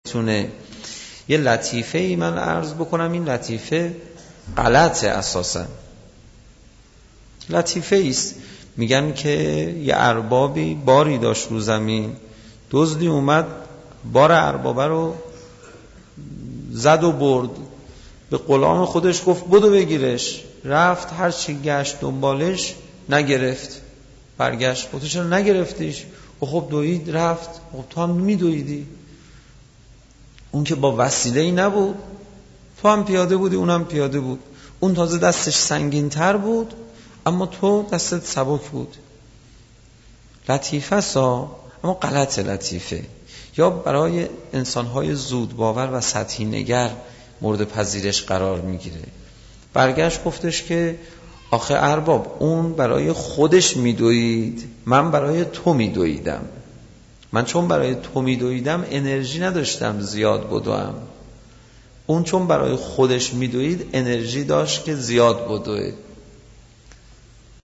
تونه یه لطیفه ای من عرض بکنم. این لطیفه غلطه اساسا. لطیفه ایست، میگن که یه اربابی باری داشت رو زمین، دزدی اومد بار اربابه رو زد و برد، به غلام خودش گفت بدو بگیرش. رفت هر چی گشت دنبالش نگرفت، برگشت گفت چرا نگرفتیش؟ خب دوید رفت. خب تو هم میدویدی، اون که با وسیله‌ای نبود، تو هم پیاده بودی اونم پیاده بود، اون تازه دستش سنگین تر بود اما تو دستت سبک بود. لطیفه سا اما غلط لطیفه. یا برای انسان‌های زود باور و سطحی نگر مورد پذیرش قرار میگیره. برگشت گفتش که آخه ارباب اون برای خودش میدوید، من برای تو میدویدم. من چون برای تو میدویدم انرژی نداشتم زیاد بدوم، اون چون برای خودش میدوید انرژی داشت که زیاد بدوه.